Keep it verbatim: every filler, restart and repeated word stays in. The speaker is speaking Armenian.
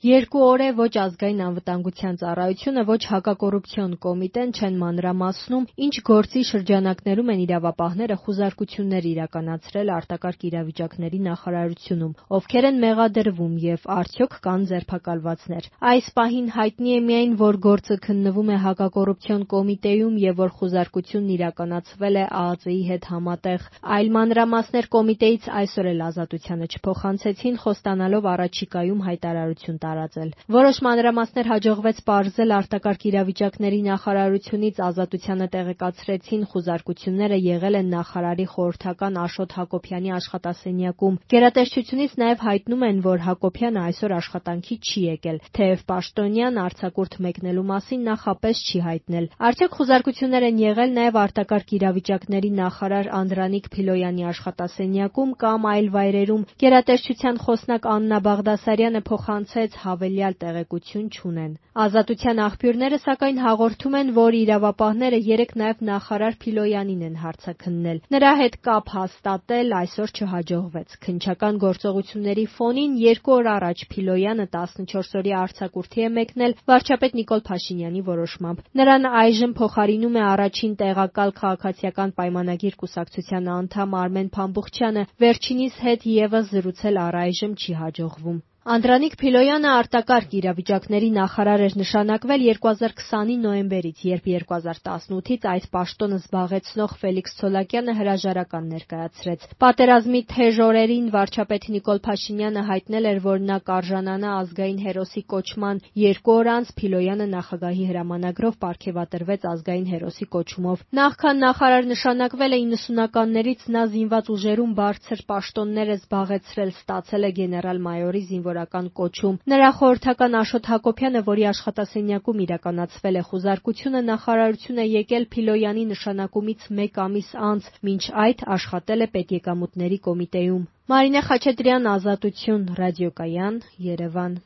Երկու օր է ոչ ազգային անվտանգության ծառայությունը, ոչ հակակոռուպցիոն կոմիտեն չեն մանրամասնում, ինչ գործի շրջանակներում են իրավապահները խուզարկություններ իրականացրել արտակարգ իրավիճակների նախարարությունում, ովքեր են մեղադրվում և արդյոք կան ձերբակալվածներ։ Այս պահին հայտնի է միայն, որ գործը քննվում է հակակոռուպցիոն կոմիտեում և որ խուզարկությունն իրականացվել է ԱԱԾ-ի հետ համատեղ։ Այլ մանրամասներ կոմիտեից այսօր էլ Ազատությանը չփոխանցեցին, խոստանալով առաջիկայում հայտարարություն տարածել։ Որոշ մանրամասներ հաջողվեց պարզել արտակարգ իրավիճակների նախարարությունից, Ազատությանը տեղեկացրեցին, խուզարկությունները եղել են նախարարի խորհրդական Աշոտ Հակոբյանի աշխատասենյակում։ Գերատեսչությունից նաև հայտնում են, որ Հակոբյանը այսօր աշխատանքի չի եկել, թեև պաշտոնյան արձակուրդ մեկնելու մասին նախապես չի հայտնել։ Արդյոք խուզարկություններ են եղել նաև արտակարգ իրավիճակների նախարար Անդրանիկ Փիլոյանի աշխատասենյակում կամ այլ վայրերում։ Գերատեսչության խոսնակ Աննա Բաղդասարյանը փոխանցեց, հավելյալ տեղեկություն չունեն։ Ազատության աղբյուրները սակայն հաղորդում են, որ իրավապահները երեկ նաև նախարար Փիլոյանին են հարցաքննել։ Նրա հետ կապ հաստատել այսօր չհաջողվեց։ Քննչական գործողությունների ֆոնին երկու օր առաջ Փիլոյանը տասնչորս-օրյա արձակուրդի է մեկնել վարչապետ Նիկոլ Փաշինյանի որոշմամբ։ Նրան այժմ փոխարինում է առաջին տեղակալ Քաղաքացիական պայմանագիր կուսակցության անդամ Արմեն Փամբուխչյանը, վերջինիս հետ ևս զրուցել առայժմ չի հաջողվում։ Անդրանիկ Փիլոյանը արտակարգ իրավիճակների նախարար էր նշանակվել երկու հազար քսանի նոյեմբերից, երբ երկու հազար տասնութից այս պաշտոնը զբաղեցնող Ֆելիքս Ցոլակյանը հրաժարական ներկայացրեց։ Պատերազմի թեժ օրերին վարչապետ Նիկոլ Փաշինյանը հայտնել էր, որ նա կարժանանա ազգային հերոսի կոչման։ Երկու օր անց Փիլոյանը նախագահի հրամանագրով պարգևատրվեց ազգային հերոսի կոչումով։ Նախքան նախարար նշանակվել է իննսունականներից նա զինված ուժերում բարձր պաշտոններ է զբաղեցրել, ստացել է գեներալ-մայորի զինվորական կոչում։ Նրա խորհրդական Աշոտ Հակոբյանը, որի աշխատասենյակում իրականացվել է խուզարկությունը, նախարարություն է եկել Փիլոյանի նշանակումից մեկ ամիս անց, մինչ այդ աշխատել է պետեկամուտների կոմիտեում։ Մարինե Խաչատրյան, Ազատություն, ռադիոկայան, Երևան։